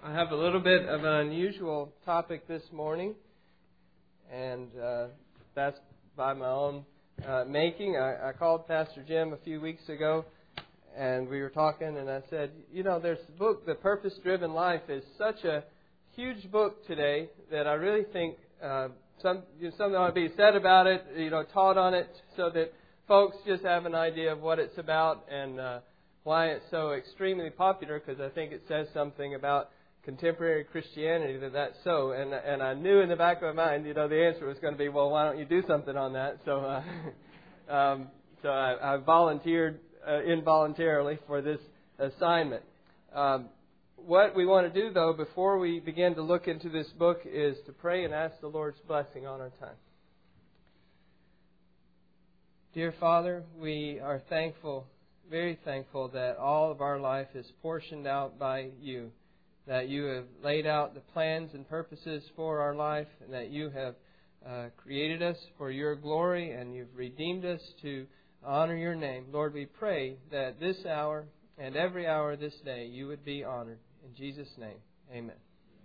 I have a little bit of an unusual topic this morning, and that's by my own making. I called Pastor Jim a few weeks ago, and we were talking, and I said, there's the book, The Purpose-Driven Life, is such a huge book today that I really think something ought to be said about it, taught on it, so that folks just have an idea of what it's about and why it's so extremely popular, because I think it says something about contemporary Christianity that's so. And I knew in the back of my mind, the answer was going to be, well, why don't you do something on that? So so I volunteered involuntarily for this assignment. What we want to do, though, before we begin to look into this book is to pray and ask the Lord's blessing on our time. Dear Father, we are thankful, very thankful, that all of our life is portioned out by You, that You have laid out the plans and purposes for our life, and that You have created us for Your glory, and You've redeemed us to honor Your name. Lord, we pray that this hour and every hour this day You would be honored. In Jesus' name, amen.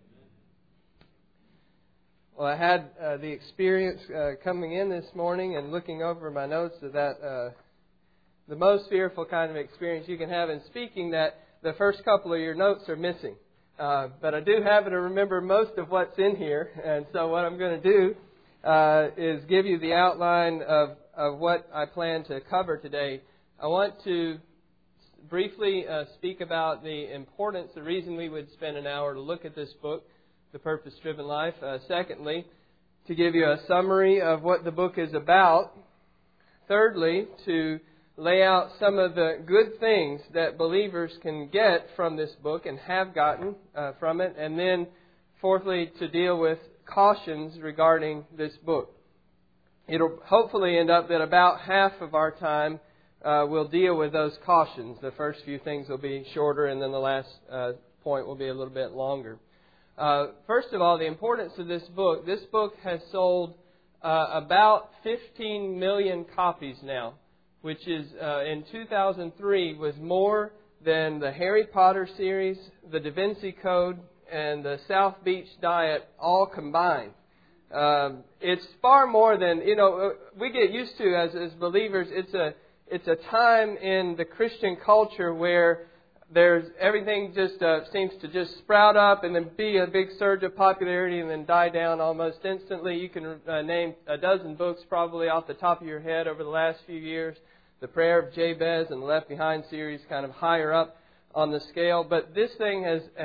Well, I had the experience coming in this morning and looking over my notes of that the most fearful kind of experience you can have in speaking, that the first couple of your notes are missing. But I do happen to remember most of what's in here, and so what I'm going to do is give you the outline of what I plan to cover today. I want to briefly speak about the importance, the reason we would spend an hour to look at this book, The Purpose-Driven Life. Secondly, to give you a summary of what the book is about. Thirdly, to lay out some of the good things that believers can get from this book and have gotten from it. And then, fourthly, to deal with cautions regarding this book. It'll hopefully end up that about half of our time will deal with those cautions. The first few things will be shorter, and then the last point will be a little bit longer. First of all, the importance of this book. This book has sold about 15 million copies now, which is, in 2003, was more than the Harry Potter series, the Da Vinci Code, and the South Beach Diet all combined. It's far more than, we get used to as believers. It's a time in the Christian culture where everything just seems to just sprout up and then be a big surge of popularity and then die down almost instantly. You can name a dozen books probably off the top of your head over the last few years. The Prayer of Jabez and the Left Behind series kind of higher up on the scale. But this thing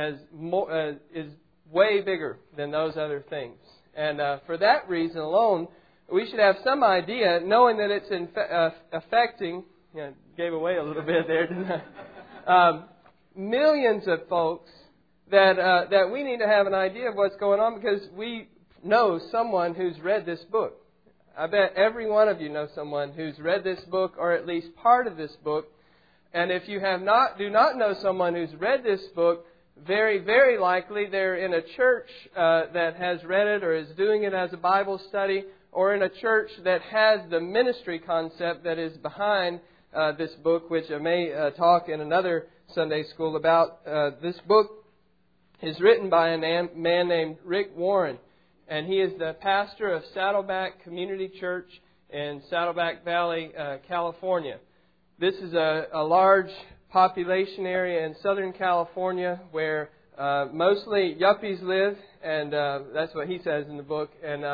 is way bigger than those other things. And for that reason alone, we should have some idea, knowing that it's affecting, gave away a little bit there, didn't I? Millions of folks, that we need to have an idea of what's going on, because we know someone who's read this book. I bet every one of you know someone who's read this book, or at least part of this book. And if you do not know someone who's read this book, very, very likely they're in a church that has read it or is doing it as a Bible study, or in a church that has the ministry concept that is behind this book, which I may talk in another Sunday school about. This book is written by a man named Rick Warren, and he is the pastor of Saddleback Community Church in Saddleback Valley, California. This is a large population area in Southern California where mostly yuppies live, and that's what he says in the book.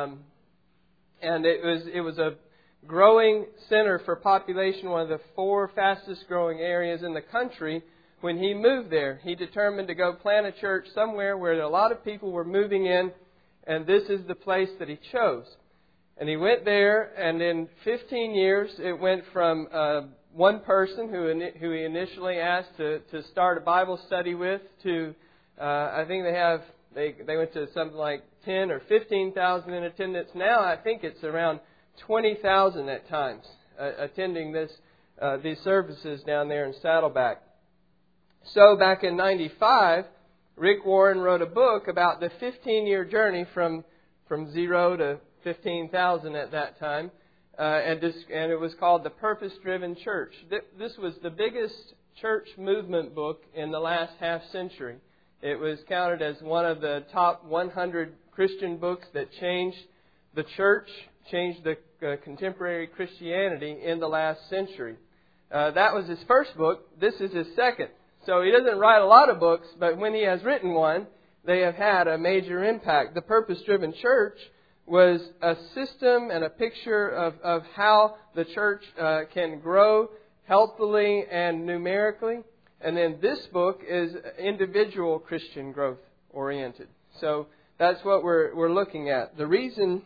And it was a growing center for population, one of the 4 fastest growing areas in the country. When he moved there, he determined to go plant a church somewhere where a lot of people were moving in, and this is the place that he chose. And he went there, and in 15 years, it went from one person who he initially asked to start a Bible study with to, I think they went to something like 10 or 15,000 in attendance. Now I think it's around 20,000 at times attending these services down there in Saddleback. So back in 95, Rick Warren wrote a book about the 15-year journey from 0 to 15,000 at that time, and it was called The Purpose-Driven Church. This was the biggest church movement book in the last half century. It was counted as one of the top 100 Christian books that changed the church, changed the contemporary Christianity in the last century. That was his first book. This is his second. So he doesn't write a lot of books, but when he has written one, they have had a major impact. The Purpose-Driven Church was a system and a picture of how the church can grow healthily and numerically. And then this book is individual Christian growth oriented. So that's what we're looking at. The reason,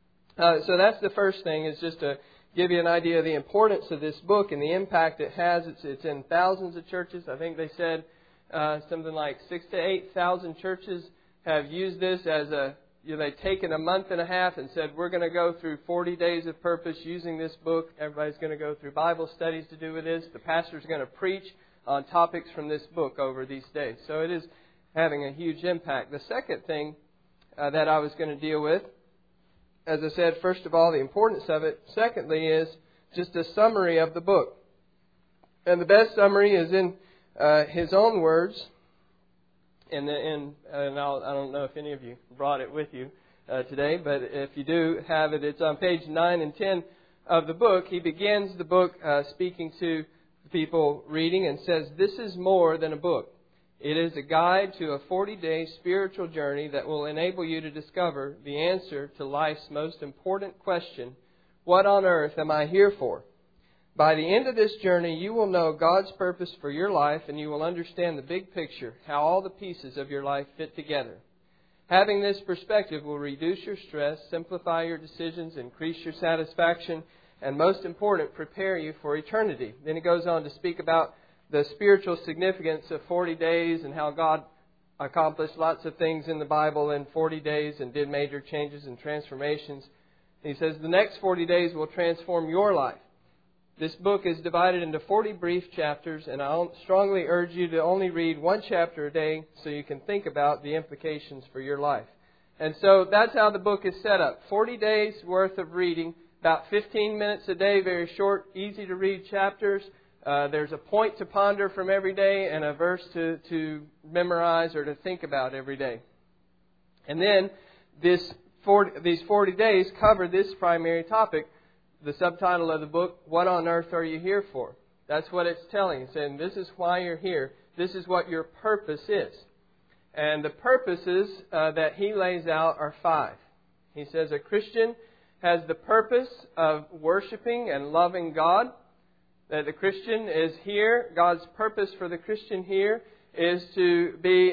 so that's the first thing, is just to give you an idea of the importance of this book and the impact it has. It's in thousands of churches. I think they said something like 6,000 to 8,000 churches have used this as they've taken a month and a half and said, we're going to go through 40 days of purpose using this book. Everybody's going to go through Bible studies to do with this. The pastor's going to preach on topics from this book over these days. So it is having a huge impact. The second thing that I was going to deal with, as I said, first of all, the importance of it. Secondly is just a summary of the book. And the best summary is in his own words. And I don't know if any of you brought it with you today, but if you do have it, it's on page 9 and 10 of the book. He begins the book speaking to people reading and says, "This is more than a book. It is a guide to a 40-day spiritual journey that will enable you to discover the answer to life's most important question, what on earth am I here for? By the end of this journey, you will know God's purpose for your life, and you will understand the big picture, how all the pieces of your life fit together. Having this perspective will reduce your stress, simplify your decisions, increase your satisfaction, and most important, prepare you for eternity." Then he goes on to speak about the spiritual significance of 40 days and how God accomplished lots of things in the Bible in 40 days and did major changes and transformations. He says the next 40 days will transform your life. This book is divided into 40 brief chapters, and I strongly urge you to only read one chapter a day so you can think about the implications for your life. And so that's how the book is set up. 40 days worth of reading, about 15 minutes a day, very short, easy to read chapters. There's a point to ponder from every day and a verse to memorize or to think about every day. And then these 40 days cover this primary topic. The subtitle of the book, What on Earth Are You Here For? That's what it's telling. It's saying this is why you're here. This is what your purpose is. And the purposes that he lays out are 5. He says a Christian has the purpose of worshiping and loving God. That the Christian is here. God's purpose for the Christian here is to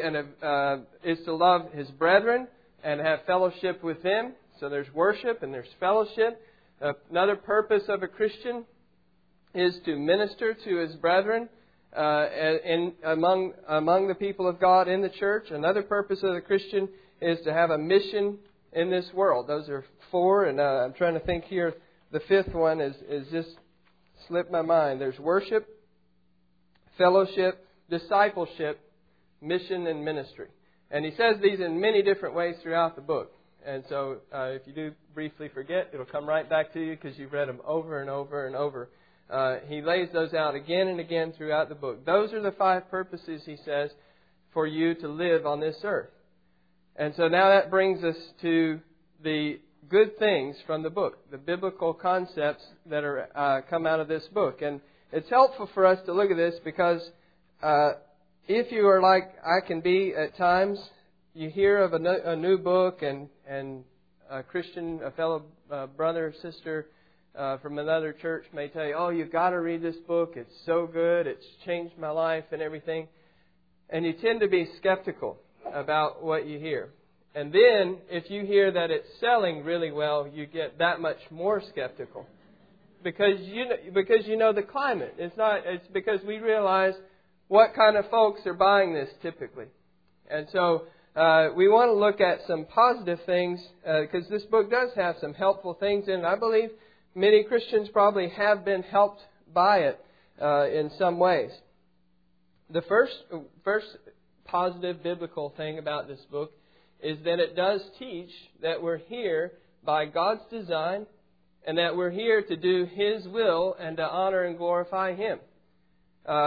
love his brethren and have fellowship with them. So there's worship and there's fellowship. Another purpose of a Christian is to minister to his brethren among the people of God in the church. Another purpose of the Christian is to have a mission in this world. Those are 4, and I'm trying to think here. The 5th one is just slipped my mind. There's worship, fellowship, discipleship, mission, and ministry. And he says these in many different ways throughout the book. And so if you do briefly forget, it'll come right back to you because you've read them over and over and over. He lays those out again and again throughout the book. Those are the 5 purposes, he says, for you to live on this earth. And so now that brings us to the good things from the book, the biblical concepts that are come out of this book. And it's helpful for us to look at this because if you are like I can be at times, you hear of a new book and a Christian, a fellow brother or sister from another church may tell you, oh, you've got to read this book. It's so good. It's changed my life and everything. And you tend to be skeptical about what you hear. And then if you hear that it's selling really well, you get that much more skeptical. Because you know the climate. It's because we realize what kind of folks are buying this typically. And so we want to look at some positive things because this book does have some helpful things in it. I believe many Christians probably have been helped by it in some ways. The first positive biblical thing about this book is that it does teach that we're here by God's design and that we're here to do His will and to honor and glorify Him.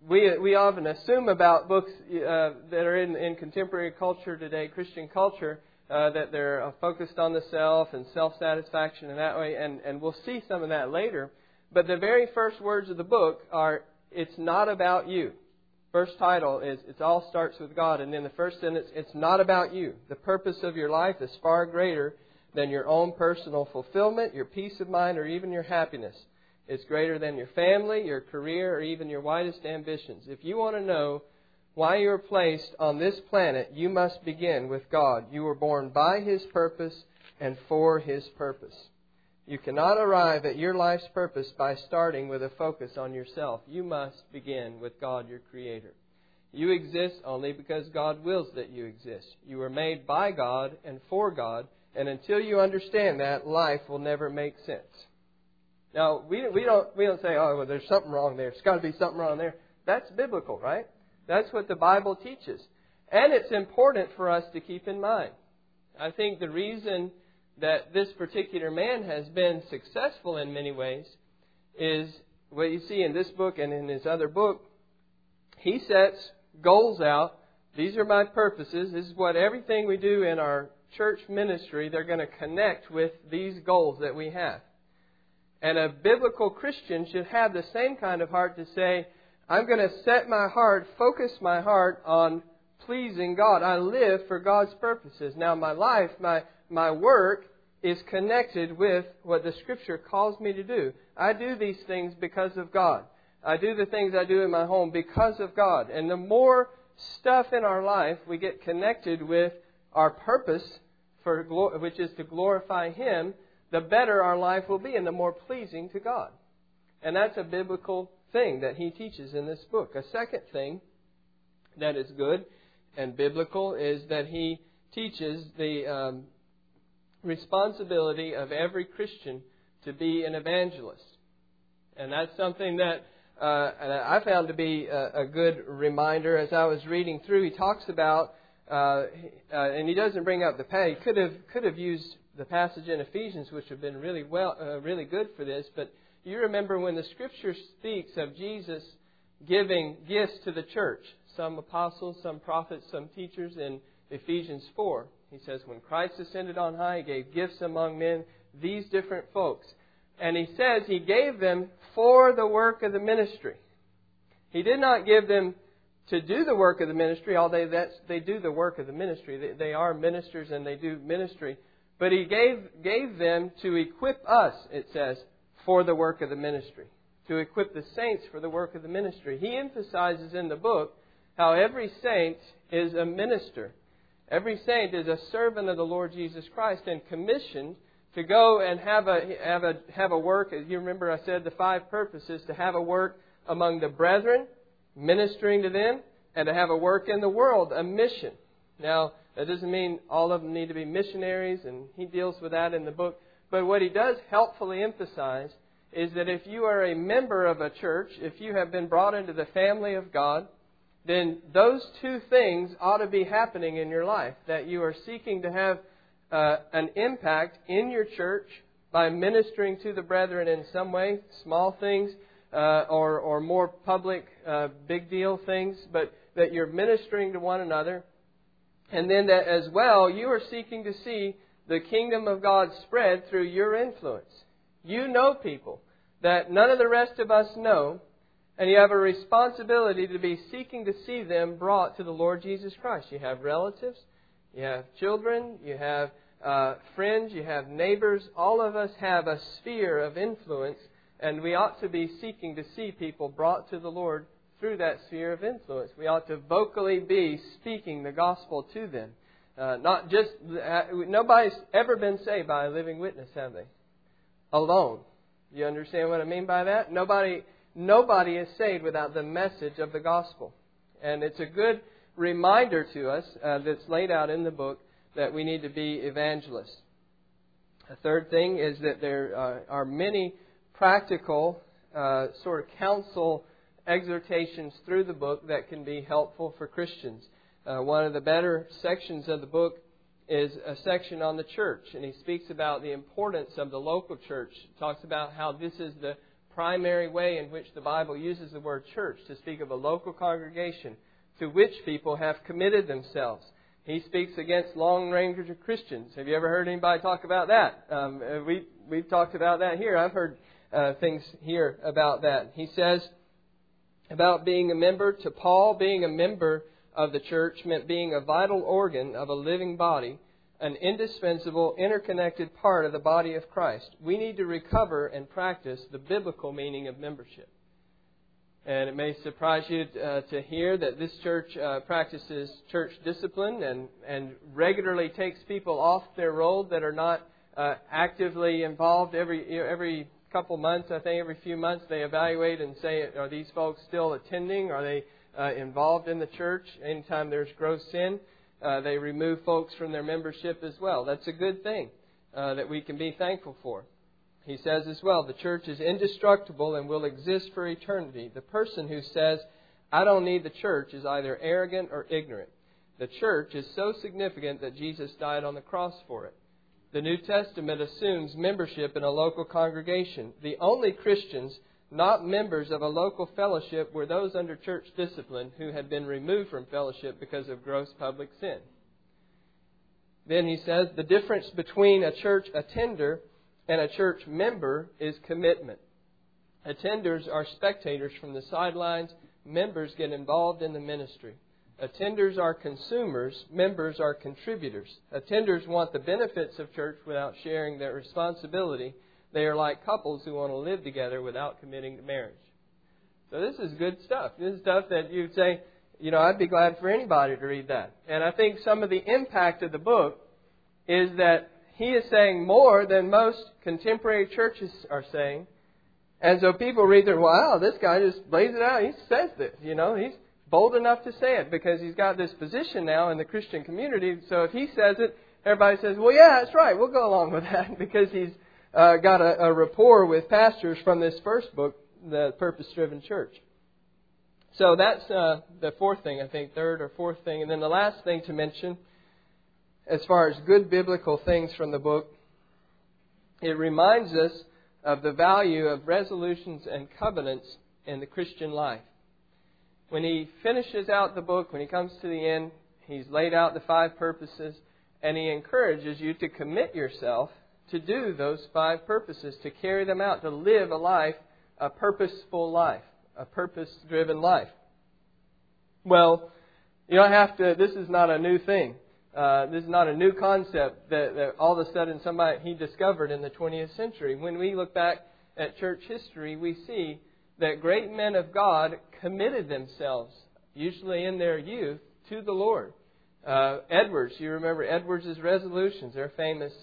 we often assume about books that are in contemporary culture today, Christian culture, that they're focused on the self and self-satisfaction in that way, and we'll see some of that later. But the very first words of the book are, it's not about you. First title is, it all starts with God. And then the first sentence, it's not about you. The purpose of your life is far greater than your own personal fulfillment, your peace of mind, or even your happiness. It's greater than your family, your career, or even your widest ambitions. If you want to know why you are placed on this planet, you must begin with God. You were born by His purpose and for His purpose. You cannot arrive at your life's purpose by starting with a focus on yourself. You must begin with God, your Creator. You exist only because God wills that you exist. You were made by God and for God, and until you understand that, life will never make sense. Now, we don't say, oh, well, there's something wrong there. There's got to be something wrong there. That's biblical, right? That's what the Bible teaches. And it's important for us to keep in mind. I think the reason that this particular man has been successful in many ways is what you see in this book and in his other book. He sets goals out. These are my purposes. This is what everything we do in our church ministry, they're going to connect with these goals that we have. And a biblical Christian should have the same kind of heart to say, I'm going to set my heart, focus my heart on pleasing God. I live for God's purposes. Now my life, my work is connected with what the Scripture calls me to do. I do these things because of God. I do the things I do in my home because of God. And the more stuff in our life we get connected with our purpose, which is to glorify Him, the better our life will be and the more pleasing to God. And that's a biblical thing that he teaches in this book. A second thing that is good and biblical is that he teaches the responsibility of every Christian to be an evangelist. And that's something that I found to be a good reminder. As I was reading through, he talks about, and he doesn't bring up the past. He could have used the passage in Ephesians, which have been really good for this. But you remember when the Scripture speaks of Jesus giving gifts to the church, some apostles, some prophets, some teachers, in Ephesians 4. He says, when Christ ascended on high, He gave gifts among men, these different folks. And He says He gave them for the work of the ministry. He did not give them to do the work of the ministry, although they do the work of the ministry. They are ministers and they do ministry. But He gave them to equip us, it says, for the work of the ministry. To equip the saints for the work of the ministry. He emphasizes in the book how every saint is a minister. Every saint is a servant of the Lord Jesus Christ and commissioned to go and have a work. As you remember, I said the 5 purposes: to have a work among the brethren, ministering to them, and to have a work in the world, a mission. Now, that doesn't mean all of them need to be missionaries, and he deals with that in the book. But what he does helpfully emphasize is that if you are a member of a church, if you have been brought into the family of God, then those 2 things ought to be happening in your life. That you are seeking to have an impact in your church by ministering to the brethren in some way, small things or more public, big deal things, but that you're ministering to one another. And then that as well, you are seeking to see the kingdom of God spread through your influence. You know people that none of the rest of us know, and you have a responsibility to be seeking to see them brought to the Lord Jesus Christ. You have relatives, you have children, you have friends, you have neighbors. All of us have a sphere of influence, and we ought to be seeking to see people brought to the Lord through that sphere of influence. We ought to vocally be speaking the gospel to them. Not just nobody's ever been saved by a living witness, have they? Alone. You understand what I mean by that? Nobody is saved without the message of the gospel. And it's a good reminder to us that's laid out in the book that we need to be evangelists. A third thing is that there are many practical sort of counsel exhortations through the book that can be helpful for Christians. One of the better sections of the book is a section on the church, and he speaks about the importance of the local church. He talks about how this is the primary way in which the Bible uses the word church to speak of a local congregation to which people have committed themselves. He speaks against Lone Ranger Christians. Have you ever heard anybody talk about that? We've talked about that here. I've heard things here about that. He says about being a member, to Paul, being a member of the church meant being a vital organ of a living body, an indispensable, interconnected part of the body of Christ. We need to recover and practice the biblical meaning of membership. And it may surprise you to hear that this church practices church discipline and regularly takes people off their roll that are not actively involved. Every couple months, I think every few months, they evaluate and say, are these folks still attending? Are they involved in the church? Anytime there's gross sin, they remove folks from their membership as well. That's a good thing that we can be thankful for. He says as well, the church is indestructible and will exist for eternity. The person who says, I don't need the church, is either arrogant or ignorant. The church is so significant that Jesus died on the cross for it. The New Testament assumes membership in a local congregation. The only Christians not members of a local fellowship were those under church discipline who had been removed from fellowship because of gross public sin. Then he says, the difference between a church attender and a church member is commitment. Attenders are spectators from the sidelines. Members get involved in the ministry. Attenders are consumers. Members are contributors. Attenders want the benefits of church without sharing their responsibility. They are like couples who want to live together without committing to marriage. So this is good stuff. This is stuff that you'd say, I'd be glad for anybody to read that. And I think some of the impact of the book is that he is saying more than most contemporary churches are saying. And so people read there, wow, this guy just lays it out. He says this, he's bold enough to say it because he's got this position now in the Christian community. So if he says it, everybody says, well, yeah, that's right. We'll go along with that because he's got a rapport with pastors from this first book, The Purpose-Driven Church. So that's the fourth thing, I think, third or fourth thing. And then the last thing to mention, as far as good biblical things from the book, it reminds us of the value of resolutions and covenants in the Christian life. When he finishes out the book, when he comes to the end, he's laid out the 5 purposes, and he encourages you to commit yourself to do those 5 purposes, to carry them out, to live a life, a purposeful life, a purpose-driven life. Well, you don't have to, this is not a new thing. This is not a new concept that all of a sudden he discovered in the 20th century. When we look back at church history, we see that great men of God committed themselves, usually in their youth, to the Lord. Edwards, you remember Edwards' resolutions. They're famous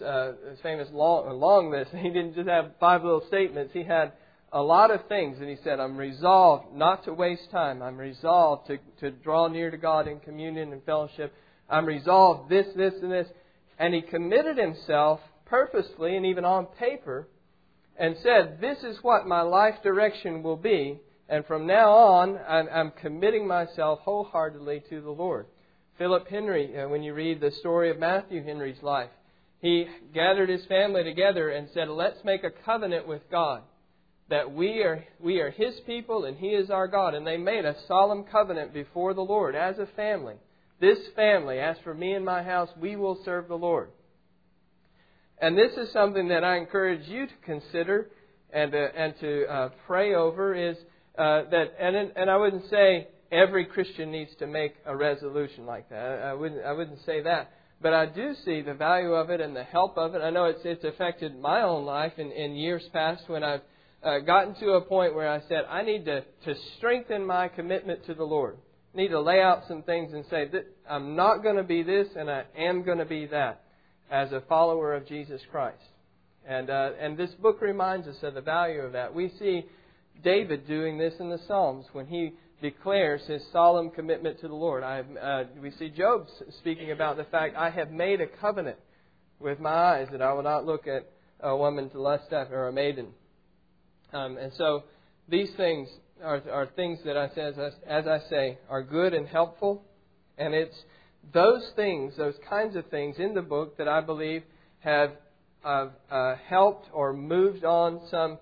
long list. He didn't just have 5 little statements. He had a lot of things. And he said, I'm resolved not to waste time. I'm resolved to draw near to God in communion and fellowship. I'm resolved this, and this. And he committed himself purposefully and even on paper and said, this is what my life direction will be. And from now on, I'm committing myself wholeheartedly to the Lord. Philip Henry, when you read the story of Matthew Henry's life, he gathered his family together and said, let's make a covenant with God that we are His people and He is our God. And they made a solemn covenant before the Lord as a family. This family, as for me and my house, we will serve the Lord. And this is something that I encourage you to consider and to pray over is that, and I wouldn't say every Christian needs to make a resolution like that. I wouldn't say that. But I do see the value of it and the help of it. I know it's affected my own life in years past when I've gotten to a point where I said, I need to strengthen my commitment to the Lord. I need to lay out some things and say, that I'm not going to be this and I am going to be that as a follower of Jesus Christ. And this book reminds us of the value of that. We see David doing this in the Psalms when he declares his solemn commitment to the Lord. We see Job speaking about the fact, I have made a covenant with my eyes that I will not look at a woman to lust after, or a maiden. And so these things are things that I say, as I say, are good and helpful. And it's those things, those kinds of things in the book that I believe have helped or moved on some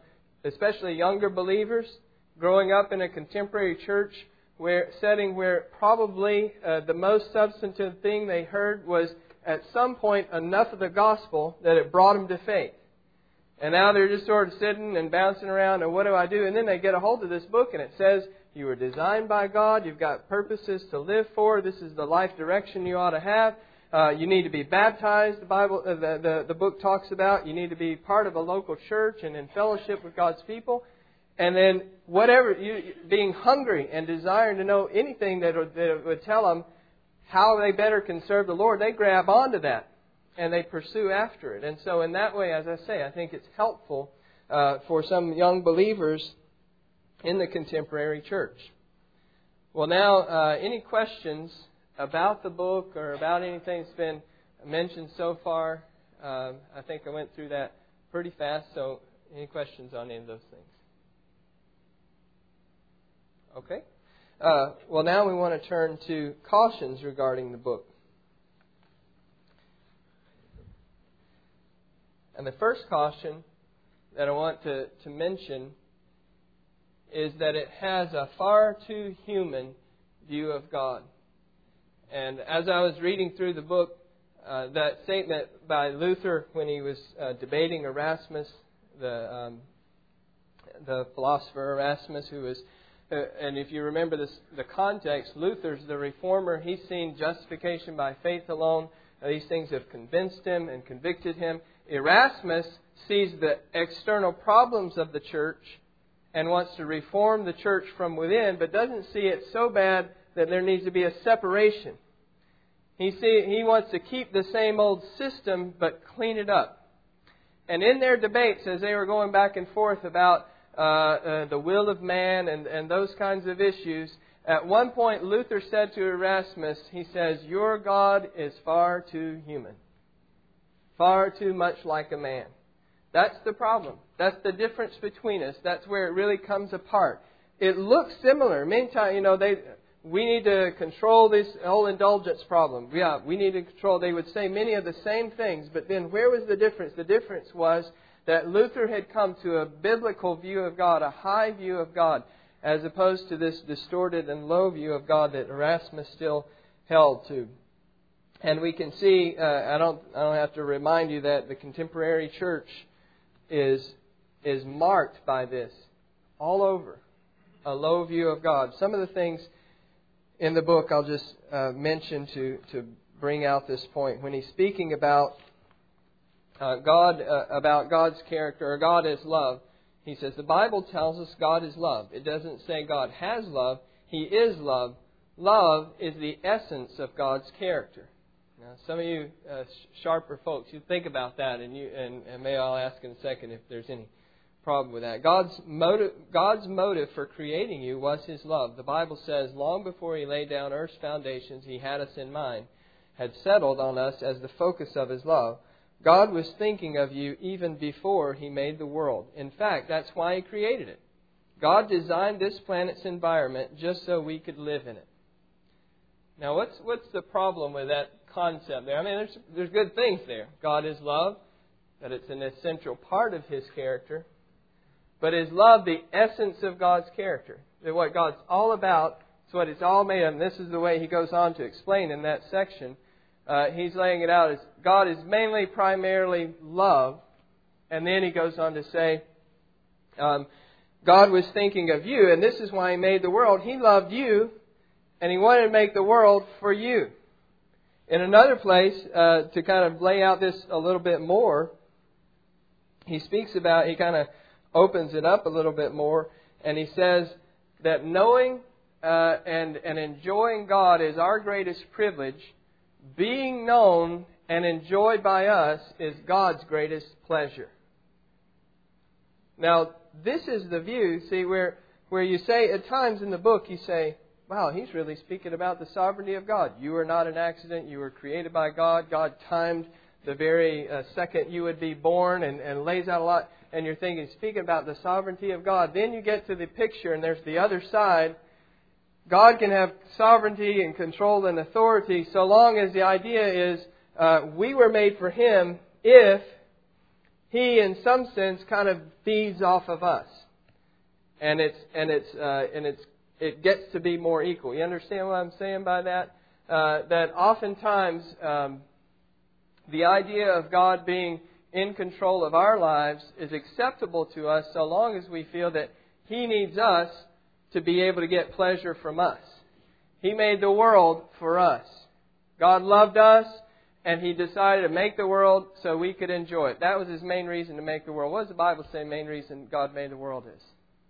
especially younger believers, growing up in a contemporary church setting where probably the most substantive thing they heard was at some point enough of the gospel that it brought them to faith. And now they're just sort of sitting and bouncing around, and what do I do? And then they get a hold of this book, and it says, you were designed by God, you've got purposes to live for, this is the life direction you ought to have. You need to be baptized, the book talks about. You need to be part of a local church and in fellowship with God's people. And then being hungry and desiring to know anything that would tell them how they better can serve the Lord, they grab onto that and they pursue after it. And so in that way, as I say, I think it's helpful for some young believers in the contemporary church. Well, now, any questions about the book or about anything that's been mentioned so far? I think I went through that pretty fast, so any questions on any of those things? Okay. Well, now we want to turn to cautions regarding the book. And the first caution that I want to mention is that it has a far too human view of God. And as I was reading through the book, that statement by Luther when he was debating Erasmus, the philosopher Erasmus, who was, and if you remember the context, Luther's the reformer. He's seen justification by faith alone. These things have convinced him and convicted him. Erasmus sees the external problems of the church and wants to reform the church from within, but doesn't see it so bad that there needs to be a separation. He wants to keep the same old system, but clean it up. And in their debates, as they were going back and forth about the will of man and those kinds of issues, at one point Luther said to Erasmus, he says, "Your God is far too human. Far too much like a man." That's the problem. That's the difference between us. That's where it really comes apart. It looks similar. Many times, we need to control this whole indulgence problem. Yeah, we need to control. They would say many of the same things, but then where was the difference? The difference was that Luther had come to a biblical view of God, a high view of God, as opposed to this distorted and low view of God that Erasmus still held to. And we can see, I don't have to remind you that the contemporary church is marked by this all over, a low view of God. Some of the things in the book I'll just mention to bring out this point. When he's speaking about God, about God's character, or God as love, he says the Bible tells us God is love. It doesn't say God has love. He is love. Love is the essence of God's character. Now, some of you sharper folks, you think about that, and maybe I'll ask in a second if there's any problem with that. God's motive for creating you was His love. The Bible says, long before He laid down earth's foundations, He had us in mind, had settled on us as the focus of His love. God was thinking of you even before He made the world. In fact, that's why He created it. God designed this planet's environment just so we could live in it. Now, what's the problem with that concept there? I mean, there's good things there. God is love, that it's an essential part of His character. But is love the essence of God's character? That what God's all about, it's what it's all made of. And this is the way he goes on to explain in that section. He's laying it out as God is primarily love. And then he goes on to say, God was thinking of you, and this is why He made the world. He loved you, and He wanted to make the world for you. In another place, to kind of lay out this a little bit more, he kind of opens it up a little bit more, and he says that knowing and enjoying God is our greatest privilege. Being known and enjoyed by us is God's greatest pleasure. Now, this is the view, see, where you say at times in the book, you say, wow, he's really speaking about the sovereignty of God. You are not an accident. You were created by God. God timed the very second you would be born and lays out a lot. And you're thinking, speaking about the sovereignty of God. Then you get to the picture and there's the other side. God can have sovereignty and control and authority so long as the idea is we were made for Him if He, in some sense, kind of feeds off of us, and it gets to be more equal. You understand what I'm saying by that? That oftentimes the idea of God being in control of our lives is acceptable to us so long as we feel that He needs us to be able to get pleasure from us. He made the world for us. God loved us, and He decided to make the world so we could enjoy it. That was His main reason to make the world. What does the Bible say the main reason God made the world is?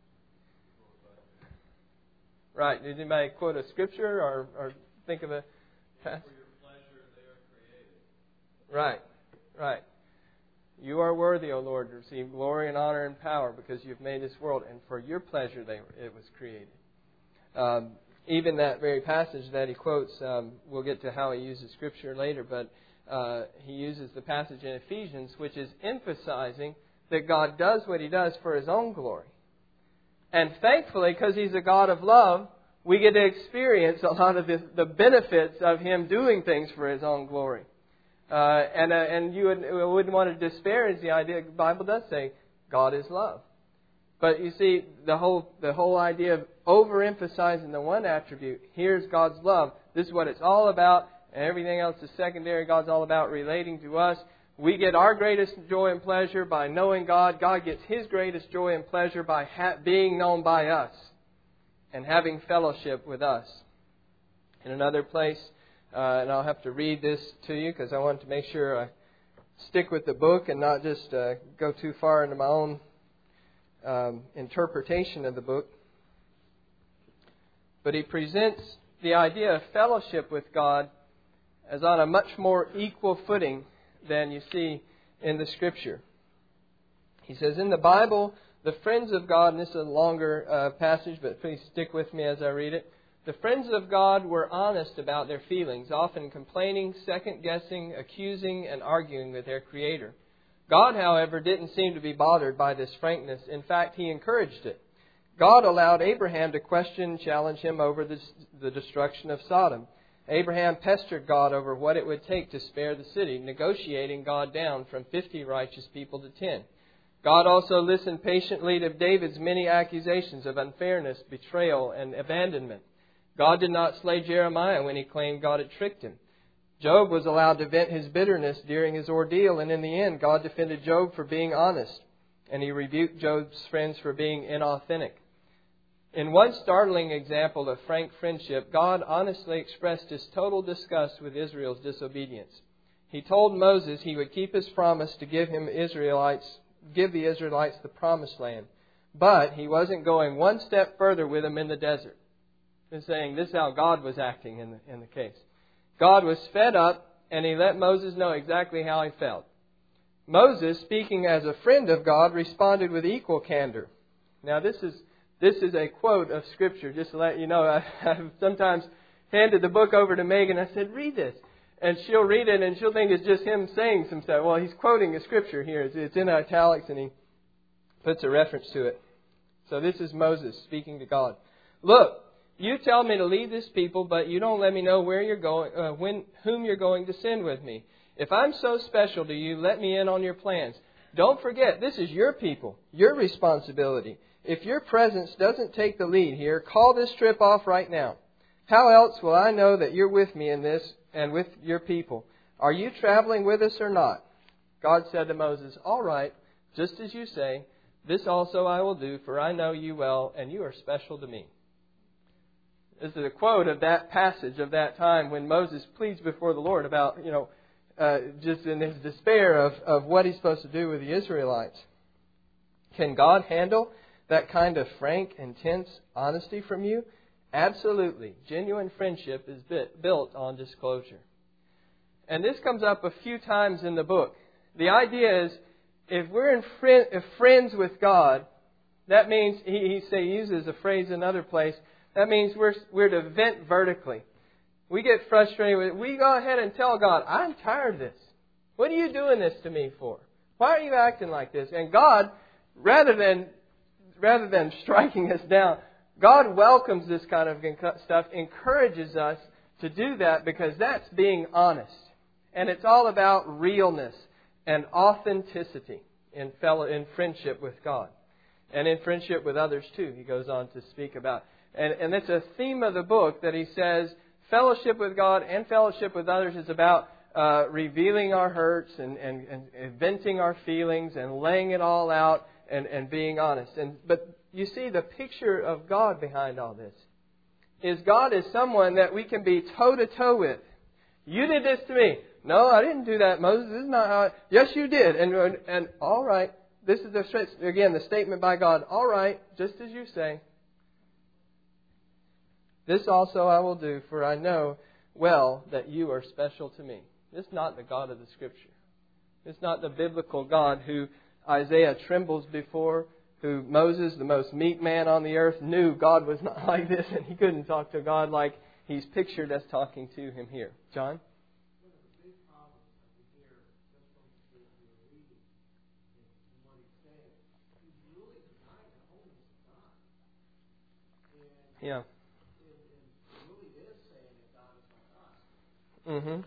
Right. Did anybody quote a scripture or think of a passage? For your pleasure they are created. Right. Right. You are worthy, O Lord, to receive glory and honor and power because you've made this world, and for your pleasure it was created. Even that very passage that he quotes, we'll get to how he uses Scripture later, but he uses the passage in Ephesians, which is emphasizing that God does what He does for His own glory. And thankfully, because He's a God of love, we get to experience a lot of the benefits of Him doing things for His own glory. And you wouldn't want to disparage the idea. The Bible does say God is love. But you see, the whole idea of overemphasizing the one attribute, here's God's love. This is what it's all about, and everything else is secondary. God's all about relating to us. We get our greatest joy and pleasure by knowing God. God gets His greatest joy and pleasure by being known by us and having fellowship with us. In another place, and I'll have to read this to you because I want to make sure I stick with the book and not just go too far into my own interpretation of the book. But he presents the idea of fellowship with God as on a much more equal footing than you see in the Scripture. He says, in the Bible, the friends of God, and this is a longer passage, but please stick with me as I read it. The friends of God were honest about their feelings, often complaining, second-guessing, accusing, and arguing with their Creator. God, however, didn't seem to be bothered by this frankness. In fact, He encouraged it. God allowed Abraham to question and challenge Him over the destruction of Sodom. Abraham pestered God over what it would take to spare the city, negotiating God down from 50 righteous people to 10. God also listened patiently to David's many accusations of unfairness, betrayal, and abandonment. God did not slay Jeremiah when he claimed God had tricked him. Job was allowed to vent his bitterness during his ordeal, and in the end, God defended Job for being honest, and He rebuked Job's friends for being inauthentic. In one startling example of frank friendship, God honestly expressed His total disgust with Israel's disobedience. He told Moses He would keep His promise to give the Israelites the promised land, but He wasn't going one step further with them in the desert. And saying this is how God was acting in the case. God was fed up, and He let Moses know exactly how He felt. Moses, speaking as a friend of God, responded with equal candor. Now this is a quote of Scripture, just to let you know. I've sometimes handed the book over to Megan. I said, read this. And she'll read it, and she'll think it's just him saying some stuff. Well, he's quoting a Scripture here. It's in italics, and he puts a reference to it. So this is Moses speaking to God. Look, you tell me to lead this people, but you don't let me know where you're going, whom you're going to send with me. If I'm so special to you, let me in on your plans. Don't forget, this is your people, your responsibility. If your presence doesn't take the lead here, call this trip off right now. How else will I know that you're with me in this and with your people? Are you traveling with us or not? God said to Moses, all right, just as you say, this also I will do, for I know you well, and you are special to me. This is a quote of that passage of that time when Moses pleads before the Lord about, just in his despair of what he's supposed to do with the Israelites. Can God handle that kind of frank, intense honesty from you? Absolutely. Genuine friendship is built on disclosure. And this comes up a few times in the book. The idea is, if we're friends with God, that means, he uses a phrase in another place, that means we're to vent vertically. We get frustrated with it. We go ahead and tell God, I'm tired of this. What are you doing this to me for? Why are you acting like this? And God, rather than striking us down, God welcomes this kind of stuff, encourages us to do that because that's being honest. And it's all about realness and authenticity in friendship with God. And in friendship with others too, he goes on to speak about. And it's a theme of the book that he says fellowship with God and fellowship with others is about revealing our hurts and venting our feelings and laying it all out and being honest. But you see, the picture of God behind all this is God is someone that we can be toe-to-toe with. You did this to me. No, I didn't do that, Moses. This is not how Yes, you did. And all right. This is, the statement by God. All right, just as you say. This also I will do, for I know well that you are special to me. This is not the God of the Scripture. It's not the biblical God who Isaiah trembles before, who Moses, the most meek man on the earth, knew God was not like this, and he couldn't talk to God like he's pictured as talking to him here. John? Yeah. Mm-hmm.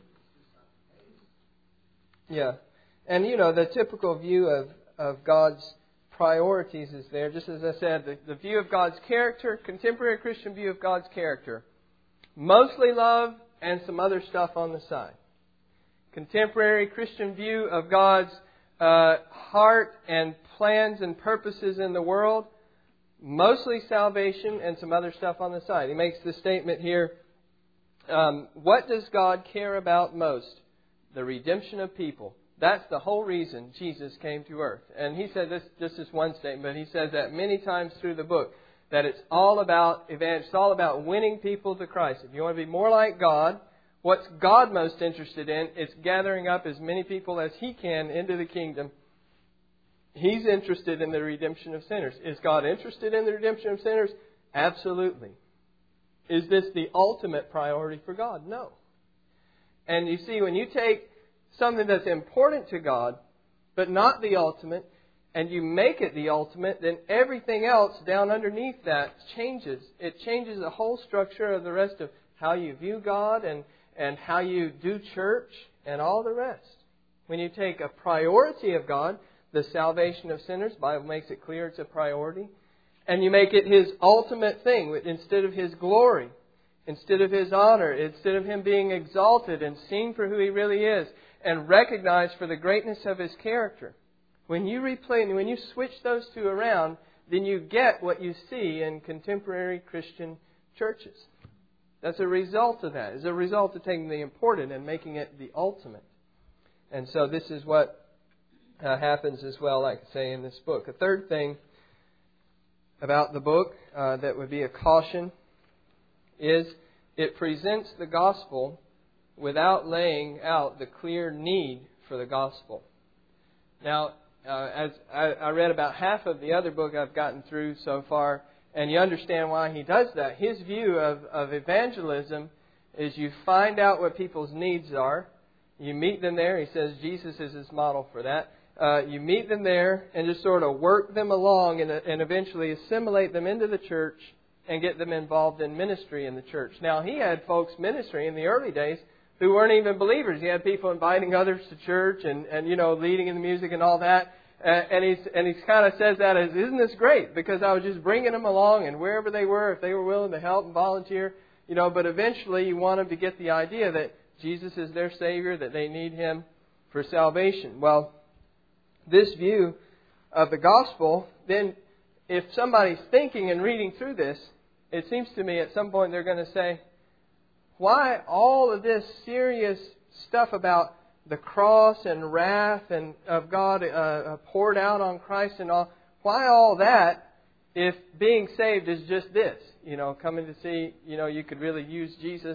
Yeah. And, the typical view of God's priorities is there. Just as I said, the view of God's character, contemporary Christian view of God's character. Mostly love and some other stuff on the side. Contemporary Christian view of God's heart and plans and purposes in the world. Mostly salvation and some other stuff on the side. He makes the statement here, what does God care about most? The redemption of people. That's the whole reason Jesus came to earth. And he said this, just as one statement, but he says that many times through the book, that it's all about evangelism. It's all about winning people to Christ. If you want to be more like God, what's God most interested in? It's gathering up as many people as He can into the kingdom. He's interested in the redemption of sinners. Is God interested in the redemption of sinners? Absolutely. Is this the ultimate priority for God? No. And you see, when you take something that's important to God, but not the ultimate, and you make it the ultimate, then everything else down underneath that changes. It changes the whole structure of the rest of how you view God and how you do church and all the rest. When you take a priority of God, the salvation of sinners, the Bible makes it clear it's a priority, and you make it His ultimate thing instead of His glory, instead of His honor, instead of Him being exalted and seen for who He really is and recognized for the greatness of His character. When you switch those two around, then you get what you see in contemporary Christian churches. That's a result of that. It's a result of taking the important and making it the ultimate. And so this is what happens as well, like I say, in this book. A third thing about the book that would be a caution is it presents the gospel without laying out the clear need for the gospel. Now, as I read about half of the other book I've gotten through so far, and you understand why he does that. His view of evangelism is you find out what people's needs are. You meet them there. He says Jesus is his model for that. You meet them there and just sort of work them along and eventually assimilate them into the church and get them involved in ministry in the church. Now, he had folks ministry in the early days who weren't even believers. He had people inviting others to church and leading in the music and all that. And he kind of says that as, isn't this great? Because I was just bringing them along and wherever they were, if they were willing to help and volunteer, but eventually you want them to get the idea that Jesus is their Savior, that they need Him for salvation. Well, this view of the gospel, then if somebody's thinking and reading through this, it seems to me at some point they're going to say, why all of this serious stuff about the cross and wrath and of God poured out on Christ and all, why all that if being saved is just this? Coming to see, you could really use Jesus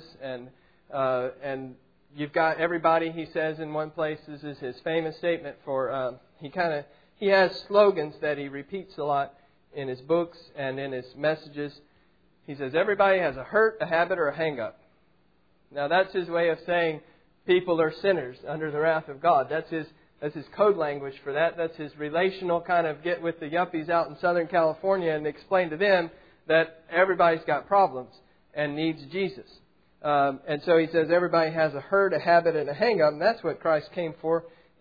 and you've got everybody, he says in one place, this is his famous statement for, he has slogans that he repeats a lot in his books and in his messages. He says, everybody has a hurt, a habit, or a hang-up. Now that's his way of saying people are sinners under the wrath of God. That's his code language for that. That's his relational kind of get with the yuppies out in Southern California and explain to them that everybody's got problems and needs Jesus. And so he says everybody has a hurt, a habit, and a hang-up, and that's what Christ came for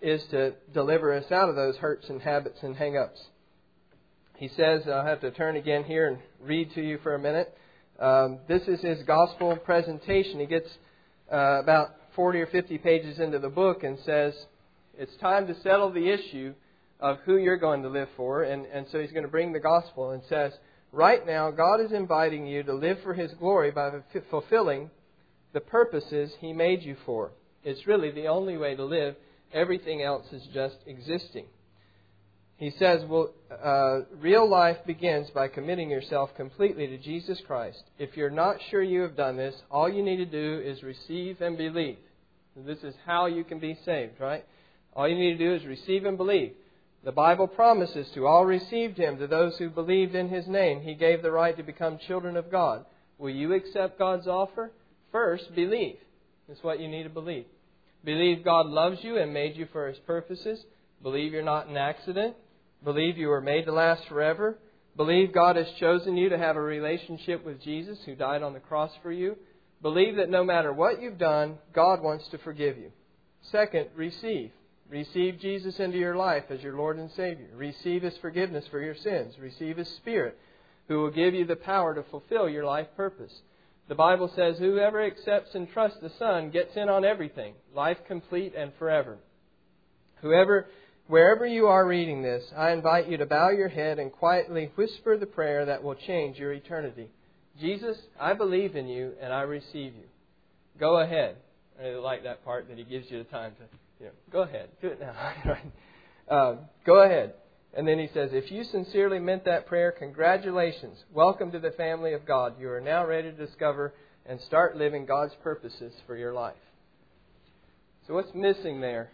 is to deliver us out of those hurts and habits and hang-ups. He says, I'll have to turn again here and read to you for a minute. This is his gospel presentation. He gets about 40 or 50 pages into the book and says, it's time to settle the issue of who you're going to live for. And so he's going to bring the gospel and says, right now, God is inviting you to live for His glory by fulfilling the purposes He made you for. It's really the only way to live. Everything else is just existing. He says, real life begins by committing yourself completely to Jesus Christ. If you're not sure you have done this, all you need to do is receive and believe. This is how you can be saved, right? All you need to do is receive and believe. The Bible promises to all received Him, to those who believed in His name, He gave the right to become children of God. Will you accept God's offer? First, believe. That's what you need to believe. Believe God loves you and made you for His purposes. Believe you're not an accident. Believe you were made to last forever. Believe God has chosen you to have a relationship with Jesus, who died on the cross for you. Believe that no matter what you've done, God wants to forgive you. Second, receive. Receive Jesus into your life as your Lord and Savior. Receive His forgiveness for your sins. Receive His Spirit, who will give you the power to fulfill your life purpose. The Bible says, whoever accepts and trusts the Son gets in on everything, life complete and forever. Wherever you are reading this, I invite you to bow your head and quietly whisper the prayer that will change your eternity. Jesus, I believe in you and I receive you. Go ahead. I really like that part that He gives you the time to, go ahead. Do it now. Go ahead. And then He says, if you sincerely meant that prayer, congratulations. Welcome to the family of God. You are now ready to discover and start living God's purposes for your life. So what's missing there?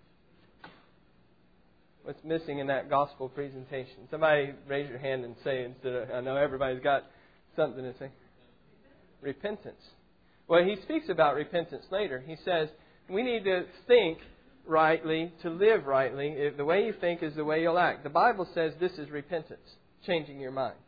What's missing in that gospel presentation? Somebody raise your hand and say, instead of, I know everybody's got something to say. Repentance. Well, he speaks about repentance later. He says, we need to think rightly to live rightly. If the way you think is the way you'll act. The Bible says this is repentance, changing your mind.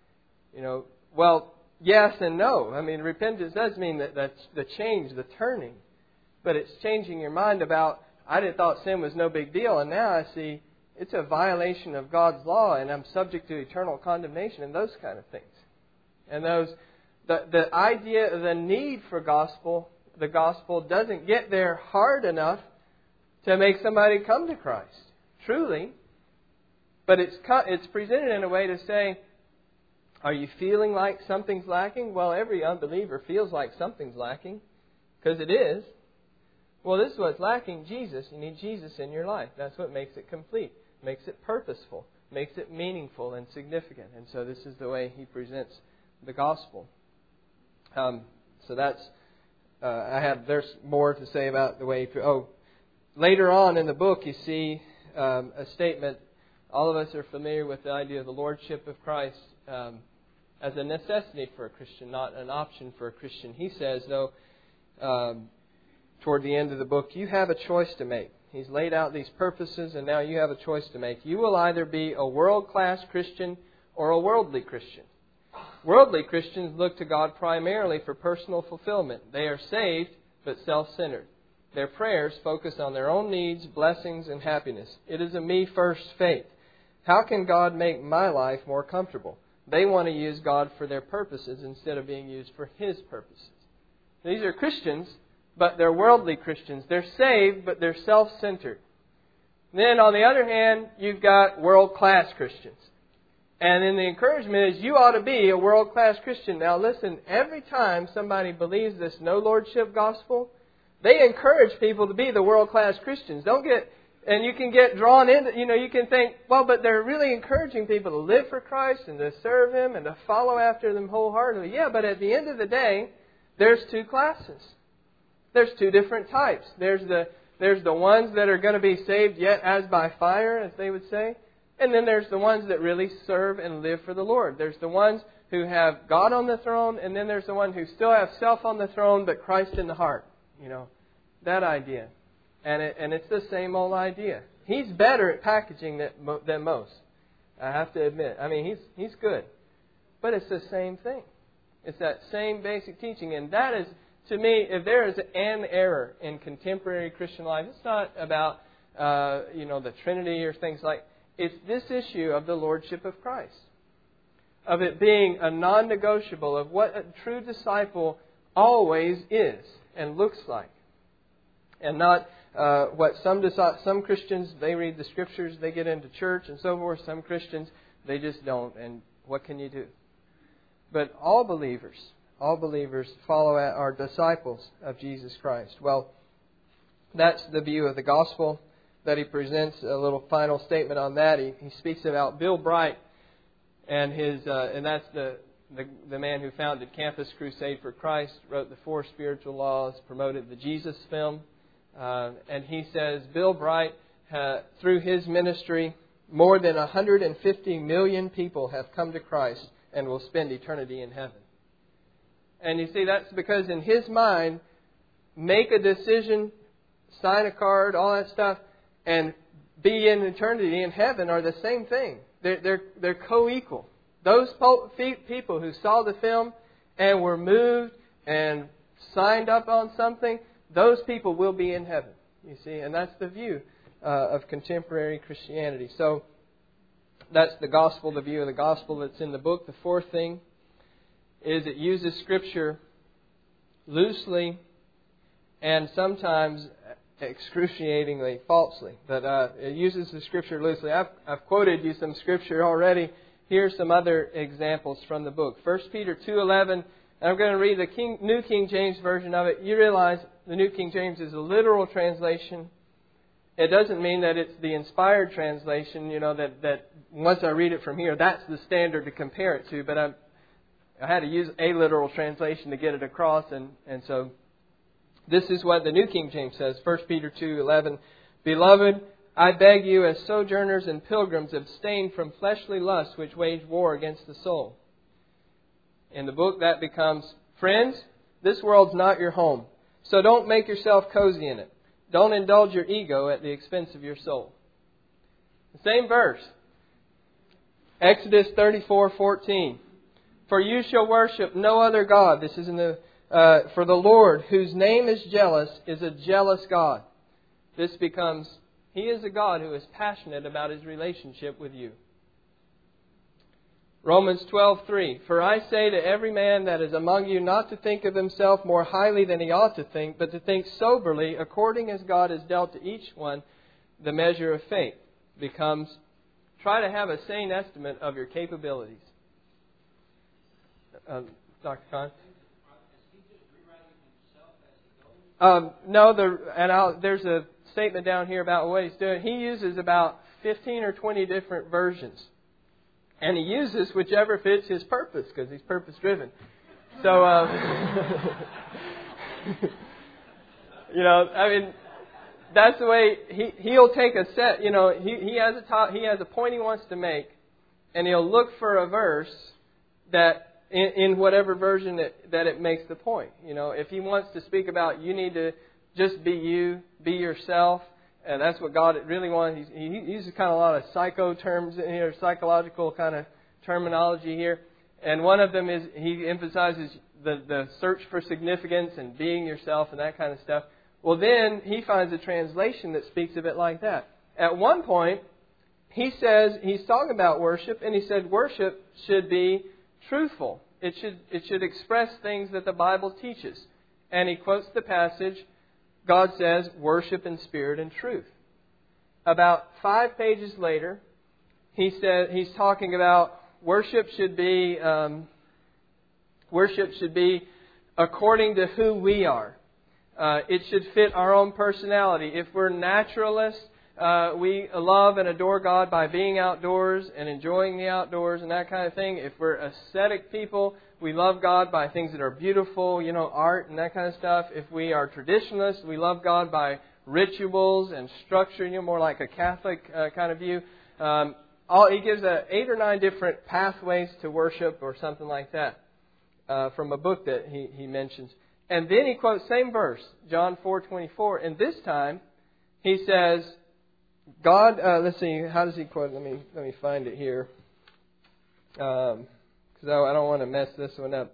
Well, yes and no. I mean, repentance does mean that's the change, the turning. But it's changing your mind about, I thought sin was no big deal, and now I see it's a violation of God's law, and I'm subject to eternal condemnation and those kind of things. And the idea of the need for the gospel doesn't get there hard enough to make somebody come to Christ, truly. But it's presented in a way to say, are you feeling like something's lacking? Well, every unbeliever feels like something's lacking, because it is. Well, this is what's lacking, Jesus. You need Jesus in your life. That's what makes it complete, makes it purposeful, makes it meaningful and significant. And so this is the way he presents the gospel. So that's, there's more to say about the way later on in the book you see a statement. All of us are familiar with the idea of the Lordship of Christ as a necessity for a Christian, not an option for a Christian. He says, though, toward the end of the book, you have a choice to make. He's laid out these purposes, and now you have a choice to make. You will either be a world-class Christian or a worldly Christian. Worldly Christians look to God primarily for personal fulfillment. They are saved, but self-centered. Their prayers focus on their own needs, blessings, and happiness. It is a me-first faith. How can God make my life more comfortable? They want to use God for their purposes instead of being used for His purposes. These are Christians, but they're worldly Christians. They're saved, but they're self-centered. Then, on the other hand, you've got world-class Christians. And then the encouragement is you ought to be a world-class Christian. Now listen, every time somebody believes this no lordship gospel, they encourage people to be the world-class Christians. And you can get drawn into, you can think, well, but they're really encouraging people to live for Christ and to serve Him and to follow after them wholeheartedly. Yeah, but at the end of the day, there's two classes. There's two different types. There's the ones that are going to be saved yet as by fire, as they would say. And then there's the ones that really serve and live for the Lord. There's the ones who have God on the throne, and then there's the ones who still have self on the throne, but Christ in the heart. That idea. And it's the same old idea. He's better at packaging than most, I have to admit. I mean, he's good. But it's the same thing. It's that same basic teaching. And that is, to me, if there is an error in contemporary Christian life, it's not about the Trinity or things like. It's this issue of the Lordship of Christ, of it being a non-negotiable of what a true disciple always is and looks like, and not what some Christians, they read the Scriptures, they get into church and so forth. Some Christians, they just don't, and what can you do? But all believers follow are disciples of Jesus Christ. Well, that's the view of the gospel that he presents. A little final statement on that. He speaks about Bill Bright and and that's the man who founded Campus Crusade for Christ, wrote the 4 Spiritual Laws, promoted the Jesus film. And he says Bill Bright, through his ministry, more than 150 million people have come to Christ and will spend eternity in heaven. And you see, that's because in his mind, make a decision, sign a card, all that stuff, and be in eternity in heaven are the same thing. They're co-equal. Those people who saw the film and were moved and signed up on something, those people will be in heaven. You see, and that's the view of contemporary Christianity. So that's the gospel, the view of the gospel that's in the book. The fourth thing is it uses Scripture loosely and sometimes excruciatingly falsely. But it uses the Scripture loosely. I've quoted you some Scripture already. Here's some other examples from the book. 1 Peter 2:11. And I'm going to read the New King James Version of it. You realize the New King James is a literal translation. It doesn't mean that it's the inspired translation, that once I read it from here, that's the standard to compare it to. But I had to use a literal translation to get it across. And so this is what the New King James says. 1 Peter 2:11. Beloved, I beg you as sojourners and pilgrims abstain from fleshly lusts which wage war against the soul. In the book that becomes, friends, this world's not your home. So don't make yourself cozy in it. Don't indulge your ego at the expense of your soul. The same verse. Exodus 34:14. For you shall worship no other God. This is for the Lord, whose name is jealous, is a jealous God. This becomes, He is a God who is passionate about His relationship with you. Romans 12:3. For I say to every man that is among you not to think of himself more highly than he ought to think, but to think soberly, according as God has dealt to each one the measure of faith. Becomes, try to have a sane estimate of your capabilities. Dr. Kahn? No, there's a statement down here about what he's doing. He uses about 15 or 20 different versions. And he uses whichever fits his purpose, because he's purpose-driven. So, that's the way he'll take a set. He has a point he wants to make, and he'll look for a verse that in whatever version that it makes the point. If he wants to speak about you need to just be you, be yourself. And that's what God really wants. He uses kind of a lot of psycho terms in here, psychological kind of terminology here. And one of them is he emphasizes the search for significance and being yourself and that kind of stuff. Well, then he finds a translation that speaks of it like that. At one point, he says, he's talking about worship, and he said worship should be truthful. It should express things that the Bible teaches. And he quotes the passage, God says, worship in spirit and truth. About 5 pages later, he's talking about worship should be according to who we are. It should fit our own personality. If we're naturalists, we love and adore God by being outdoors and enjoying the outdoors and that kind of thing. If we're ascetic people, we love God by things that are beautiful, art and that kind of stuff. If we are traditionalists, we love God by rituals and structure, more like a Catholic kind of view. He gives 8 or 9 different pathways to worship or something like that from a book that he mentions. And then he quotes same verse, John 4:24. And this time he says, God, let's see, how does he quote? Let me find it here. Because I don't want to mess this one up.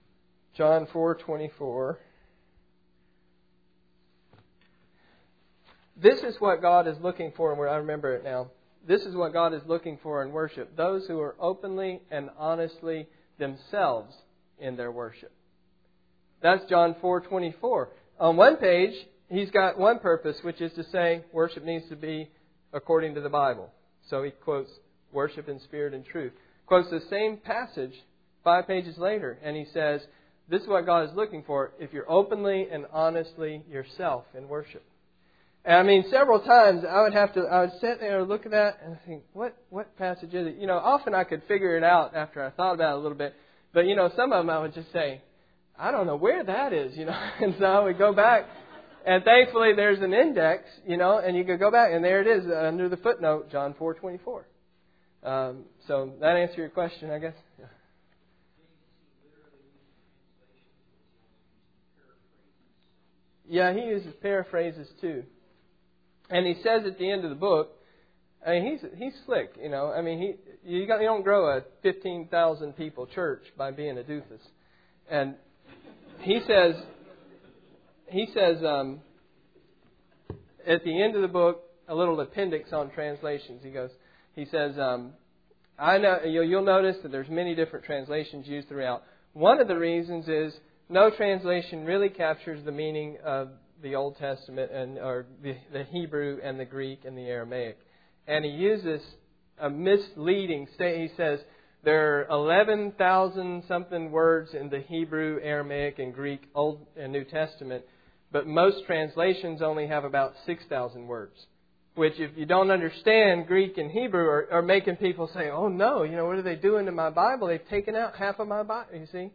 John 4:24. This is what God is looking for, and I remember it now. This is what God is looking for in worship. Those who are openly and honestly themselves in their worship. That's John 4:24. On one page, he's got one purpose, which is to say worship needs to be according to the Bible. So he quotes worship in spirit and truth. Quotes the same passage 5 pages later, and he says, this is what God is looking for if you're openly and honestly yourself in worship. And I mean, several times I would sit there and look at that and think, what passage is it? Often I could figure it out after I thought about it a little bit. But, some of them I would just say, I don't know where that is, And so I would go back. And thankfully there's an index, and you could go back. And there it is under the footnote, John 4:24. So that answers your question, I guess. Yeah. Yeah, he uses paraphrases too. And he says at the end of the book, I mean, he's slick, I mean, you don't grow a 15,000 people church by being a doofus. And he says at the end of the book, a little appendix on translations. He says, I know you'll notice that there's many different translations used throughout. One of the reasons is no translation really captures the meaning of the Old Testament or the Hebrew and the Greek and the Aramaic. And he uses a misleading statement. He says there are 11,000 something words in the Hebrew, Aramaic, and Greek Old and New Testament, but most translations only have about 6,000 words. Which, if you don't understand Greek and Hebrew, are making people say, "Oh no, what are they doing to my Bible? They've taken out half of my Bible." You see,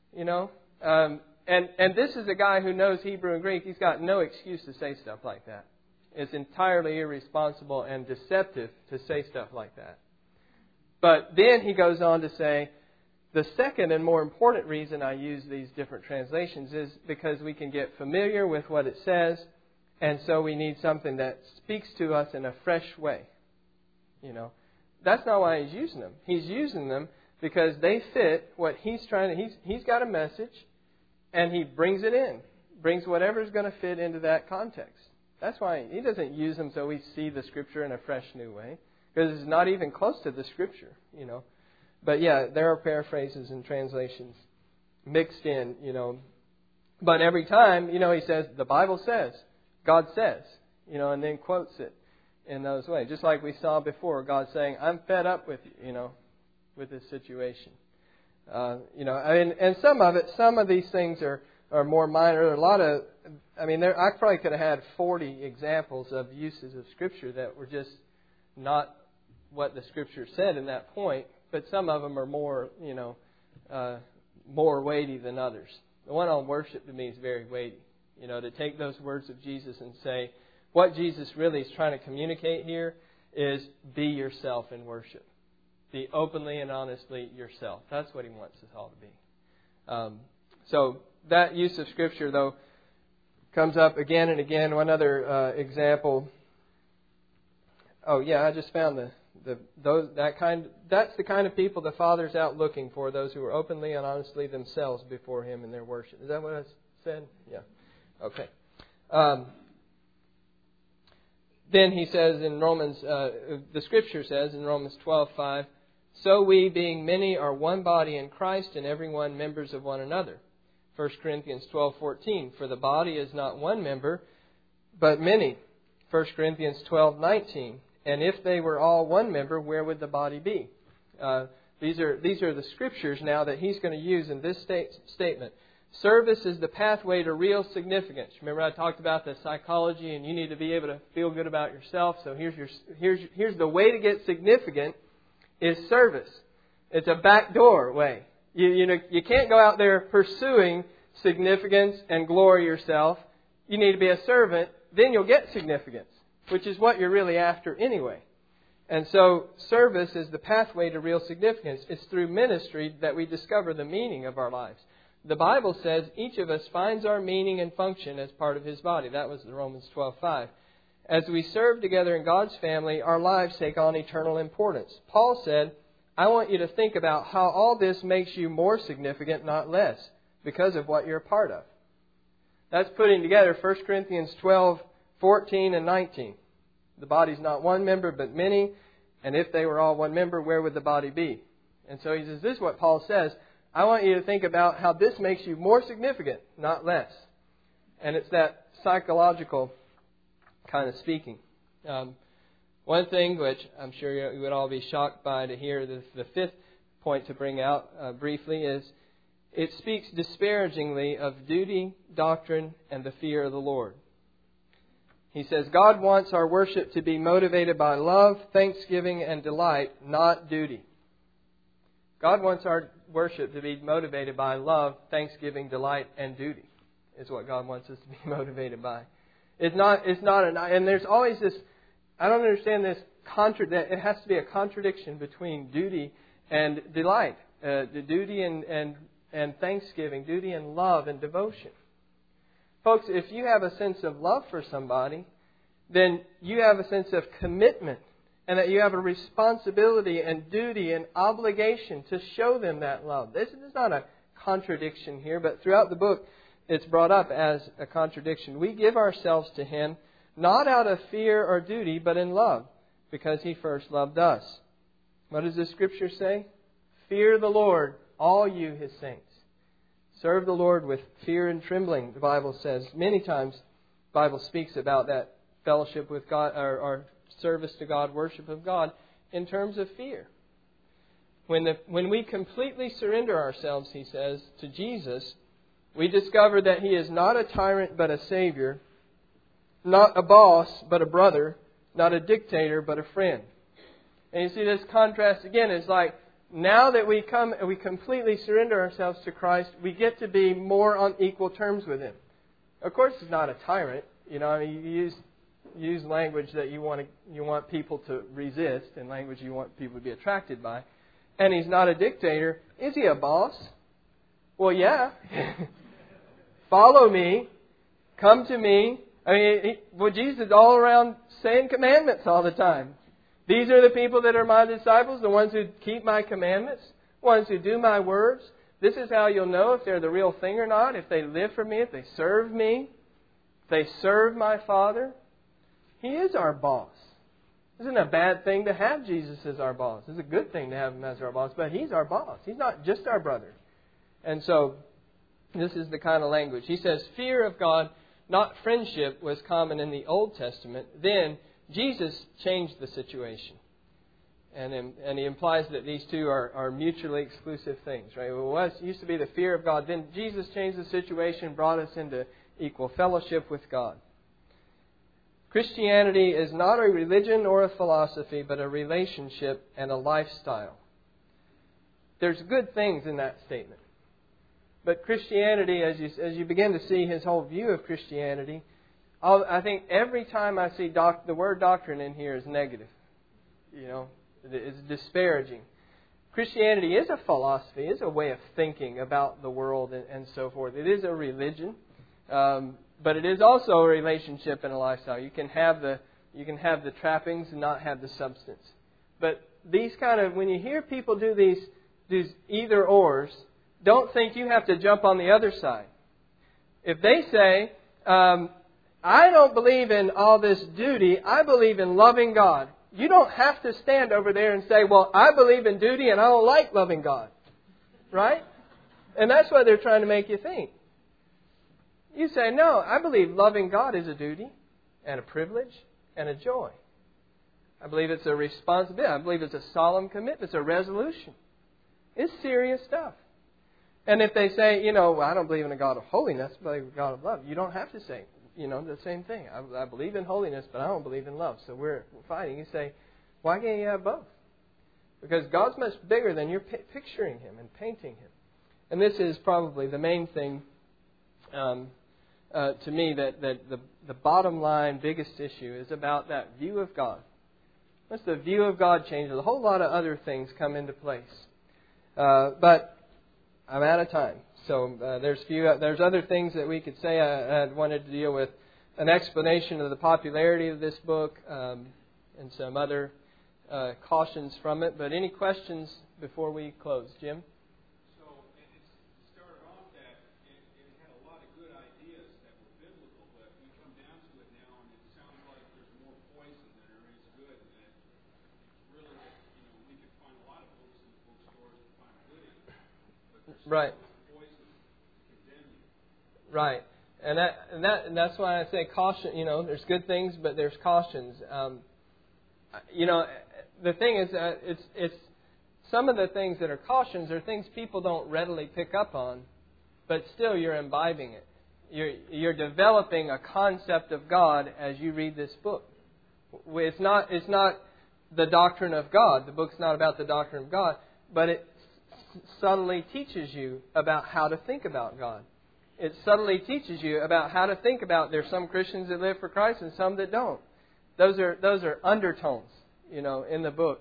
And this is a guy who knows Hebrew and Greek. He's got no excuse to say stuff like that. It's entirely irresponsible and deceptive to say stuff like that. But then he goes on to say, the second and more important reason I use these different translations is because we can get familiar with what it says, and so we need something that speaks to us in a fresh way. That's not why he's using them. He's using them because they fit what he's trying to... He's got a message, and he brings it in. Brings whatever's going to fit into that context. That's why he doesn't use them so we see the Scripture in a fresh new way. Because it's not even close to the Scripture, But yeah, there are paraphrases and translations mixed in, But every time, he says, the Bible says, God says, and then quotes it in those ways. Just like we saw before, God saying, I'm fed up with you, with this situation. And some of these things are more minor. There are a lot of, I probably could have had 40 examples of uses of Scripture that were just not what the Scripture said in that point, but some of them are more, more weighty than others. The one on worship to me is very weighty. To take those words of Jesus and say, what Jesus really is trying to communicate here is be yourself in worship. Be openly and honestly yourself. That's what He wants us all to be. So that use of Scripture, though, comes up again and again. One other example. Oh yeah, I just found that's the kind of people the Father's out looking for. Those who are openly and honestly themselves before Him in their worship. Is that what I said? Yeah. Okay. Then he says in Romans, the Scripture says in Romans 12:5, so we, being many, are one body in Christ, and everyone members of one another. 1 Corinthians 12:14, for the body is not one member, but many. 1 Corinthians 12:19, and if they were all one member, where would the body be? These are the Scriptures now that he's going to use in this statement. Service is the pathway to real significance. Remember I talked about the psychology, and you need to be able to feel good about yourself. So here's the way to get significant is service. It's a backdoor way. You can't go out there pursuing significance and glory yourself. You need to be a servant. Then you'll get significance, which is what you're really after anyway. And so service is the pathway to real significance. It's through ministry that we discover the meaning of our lives. The Bible says each of us finds our meaning and function as part of His body. That was Romans 12:5. As we serve together in God's family, our lives take on eternal importance. Paul said, I want you to think about how all this makes you more significant, not less, because of what you're a part of. That's putting together 1 Corinthians 12, 14 and 19. The body's not one member, but many. And if they were all one member, where would the body be? And so he says, this is what Paul says. I want you to think about how this makes you more significant, not less. And it's that psychological kind of speaking. One thing which I'm sure you would all be shocked by to hear, the fifth point to bring out briefly, is it speaks disparagingly of duty, doctrine, and the fear of the Lord. He says, God wants our worship to be motivated by love, thanksgiving, and delight, not duty. God wants our worship to be motivated by love, thanksgiving, delight, and duty, is what God wants us to be motivated by. And there's always this, I don't understand this, it has to be a contradiction between duty and delight. The duty and thanksgiving, duty and love and devotion. Folks, if you have a sense of love for somebody, then you have a sense of commitment and that you have a responsibility and duty and obligation to show them that love. This is not a contradiction here, but throughout the book it's brought up as a contradiction. We give ourselves to Him not out of fear or duty, but in love, because He first loved us. What does the Scripture say? Fear the Lord, all you His saints. Serve the Lord with fear and trembling, the Bible says. Many times the Bible speaks about that fellowship with God, or service to God, worship of God, in terms of fear. When we completely surrender ourselves, he says, to Jesus, we discover that He is not a tyrant but a Savior, not a boss but a brother, not a dictator but a friend. And you see this contrast again. It's like, now that we completely surrender ourselves to Christ, we get to be more on equal terms with Him. Of course, He's not a tyrant. You use language that you want people to resist, and language you want people to be attracted by. And He's not a dictator. Is He a boss? Well, yeah. Follow me. Come to me. Jesus is all around saying commandments all the time. These are the people that are my disciples, the ones who keep my commandments, the ones who do my words. This is how you'll know if they're the real thing or not, if they live for me, if they serve me, if they serve my Father. He is our boss. It isn't a bad thing to have Jesus as our boss. It's a good thing to have Him as our boss, but He's our boss. He's not just our brother. And so, this is the kind of language. He says, fear of God, not friendship, was common in the Old Testament. Then, Jesus changed the situation. And he implies that these two are mutually exclusive things, right? It used to be the fear of God. Then Jesus changed the situation, brought us into equal fellowship with God. Christianity is not a religion or a philosophy, but a relationship and a lifestyle. There's good things in that statement. But Christianity, as you begin to see his whole view of Christianity, I think every time I see the word doctrine in here is negative. It's disparaging. Christianity is a philosophy, is a way of thinking about the world and so forth. It is a religion, but it is also a relationship and a lifestyle. You can have the trappings and not have the substance. But when you hear people do these either ors, don't think you have to jump on the other side. If they say, I don't believe in all this duty, I believe in loving God. You don't have to stand over there and say, well, I believe in duty and I don't like loving God. Right? And that's what they're trying to make you think. You say, no, I believe loving God is a duty and a privilege and a joy. I believe it's a responsibility. I believe it's a solemn commitment. It's a resolution. It's serious stuff. And if they say, I don't believe in a God of holiness, I believe in a God of love, you don't have to say, the same thing. I believe in holiness, but I don't believe in love. So we're fighting. You say, why can't you have both? Because God's much bigger than you're picturing Him and painting Him. And this is probably the main thing to me, that the bottom line, biggest issue is about that view of God. Once the view of God changes, a whole lot of other things come into place. But I'm out of time. So there's other things that we could say. I had wanted to deal with an explanation of the popularity of this book and some other cautions from it. But any questions before we close? Jim? So it started off that it had a lot of good ideas that were biblical, but we come down to it now and it's Right. Voices condemn you. Right. And that's why I say caution. There's good things, but there's cautions. The thing is, it's some of the things that are cautions are things people don't readily pick up on, but still you're imbibing it. You're developing a concept of God as you read this book. It's not the doctrine of God. The book's not about the doctrine of God, but it subtly teaches you about how to think about God. It subtly teaches you about how to think about there's some Christians that live for Christ and some that don't. Those are undertones, in the book.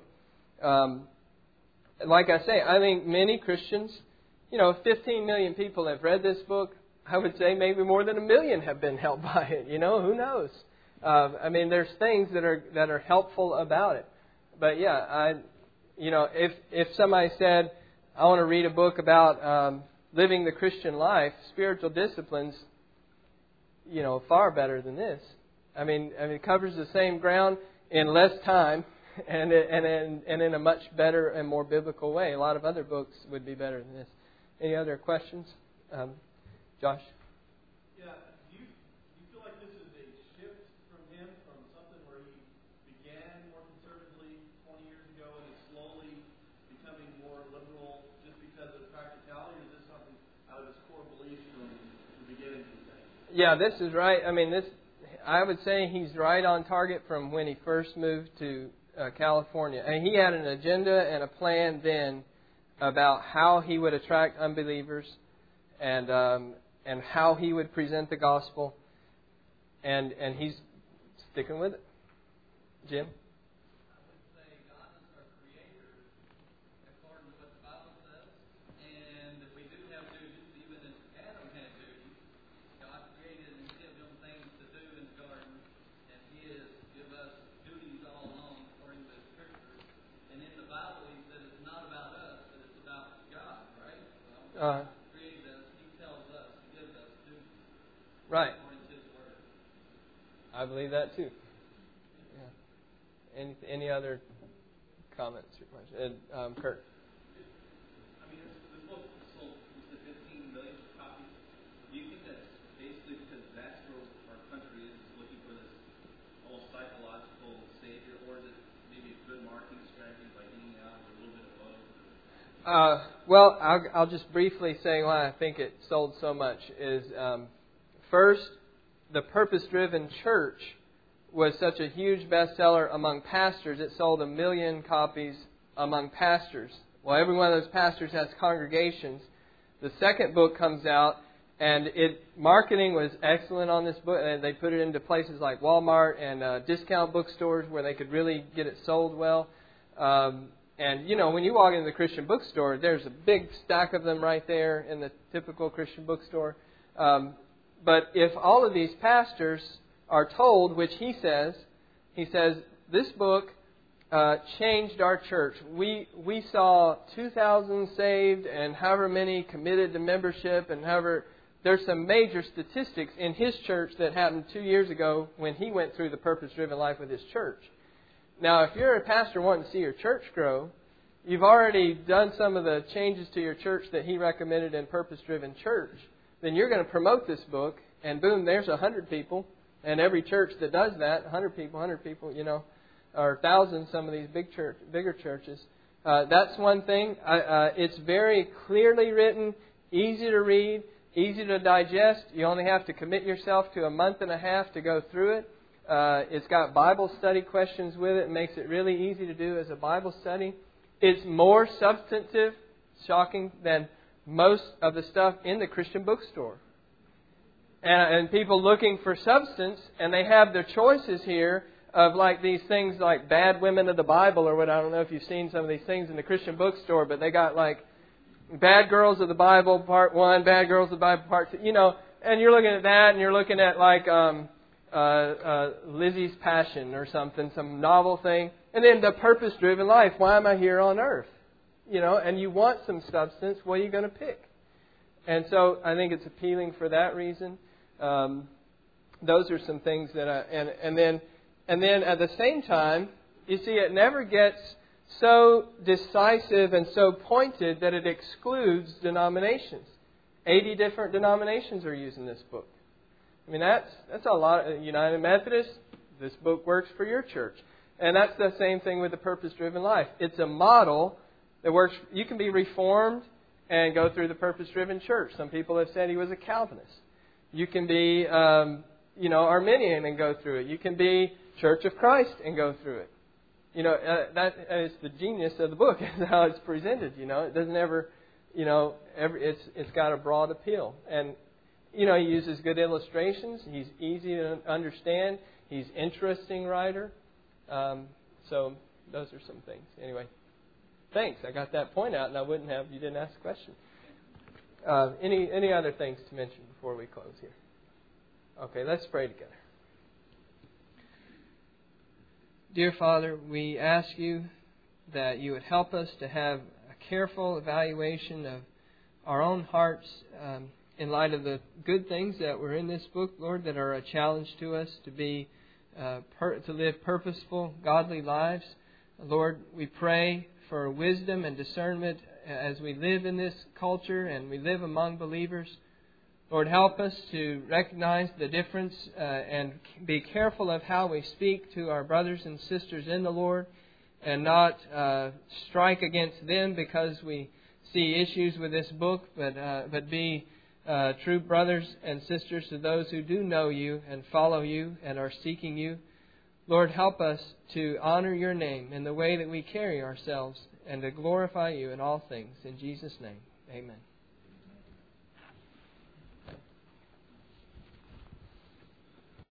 Like I say, I think many Christians, 15 million people have read this book. I would say maybe more than 1 million have been helped by it. Who knows? There's things that are helpful about it. But yeah, if somebody said, I want to read a book about living the Christian life, spiritual disciplines, far better than this. It covers the same ground in less time and in a much better and more biblical way. A lot of other books would be better than this. Any other questions? Josh? Yeah, do you feel like this is a shift from him from something where he began more conservatively 20 years ago and is slowly becoming more liberal just because of practicality, or is this something out of his core beliefs from the beginning, you think? Yeah, this is right. I would say he's right on target from when he first moved to California. And he had an agenda and a plan then about how he would attract unbelievers and how he would present the gospel. And he's sticking with it. Jim? Right. I believe that too. Yeah. Any other comments or questions? Kurt. This book sold 15 million copies. Do you think that's basically because that's where our country is looking for this whole psychological savior, or is it maybe a good marketing strategy by getting out or a little bit of both? Well, I'll just briefly say why I think it sold so much is, first, the Purpose-Driven Church was such a huge bestseller among pastors. It sold 1 million copies among pastors. Well, every one of those pastors has congregations. The second book comes out, and marketing was excellent on this book. And they put it into places like Walmart and discount bookstores where they could really get it sold well. And, when you walk into the Christian bookstore, there's a big stack of them right there in the typical Christian bookstore. But if all of these pastors are told, which he says, this book changed our church. We saw 2,000 saved and however many committed to membership, and there's some major statistics in his church that happened 2 years ago when he went through the purpose-driven life with his church. Now, if you're a pastor wanting to see your church grow, you've already done some of the changes to your church that he recommended in Purpose-Driven Church, then you're going to promote this book, and boom, there's 100 people. And every church that does that, 100 people, or thousands, some of these bigger churches. That's one thing. It's very clearly written, easy to read, easy to digest. You only have to commit yourself to 1.5 months to go through it. It's got Bible study questions with it. It makes it really easy to do as a Bible study. It's more substantive, shocking, than most of the stuff in the Christian bookstore. And people looking for substance, and they have their choices here of like these things like Bad Women of the Bible or what. I don't know if you've seen some of these things in the Christian bookstore, but they got like Bad Girls of the Bible Part 1, Bad Girls of the Bible Part 2, and you're looking at that, and you're looking at like Lizzie's Passion or something, some novel thing. And then the purpose-driven life. Why am I here on earth? And you want some substance. What are you going to pick? And so I think it's appealing for that reason. Those are some things that and then at the same time, you see, it never gets so decisive and so pointed that it excludes denominations. 80 different denominations are used in this book. I mean, that's a lot. United Methodist, this book works for your church. And that's the same thing with the purpose-driven life. It's a model that works. You can be Reformed and go through the purpose-driven church. Some people have said he was a Calvinist. You can be, Arminian and go through it. You can be Church of Christ and go through it. That is the genius of the book, is how it's presented. It doesn't ever, it's got a broad appeal. And, he uses good illustrations. He's easy to understand. He's an interesting writer. So those are some things. Anyway, thanks. I got that point out, and I wouldn't have. You didn't ask a question. Any other things to mention before we close here? Okay, let's pray together. Dear Father, we ask you that you would help us to have a careful evaluation of our own hearts in light of the good things that were in this book, Lord, that are a challenge to us to be to live purposeful, godly lives. Lord, we pray for wisdom and discernment as we live in this culture and we live among believers. Lord, help us to recognize the difference and be careful of how we speak to our brothers and sisters in the Lord and not strike against them because we see issues with this book, but be true brothers and sisters to those who do know you and follow you and are seeking you. Lord, help us to honor your name in the way that we carry ourselves and to glorify you in all things. In Jesus' name, amen.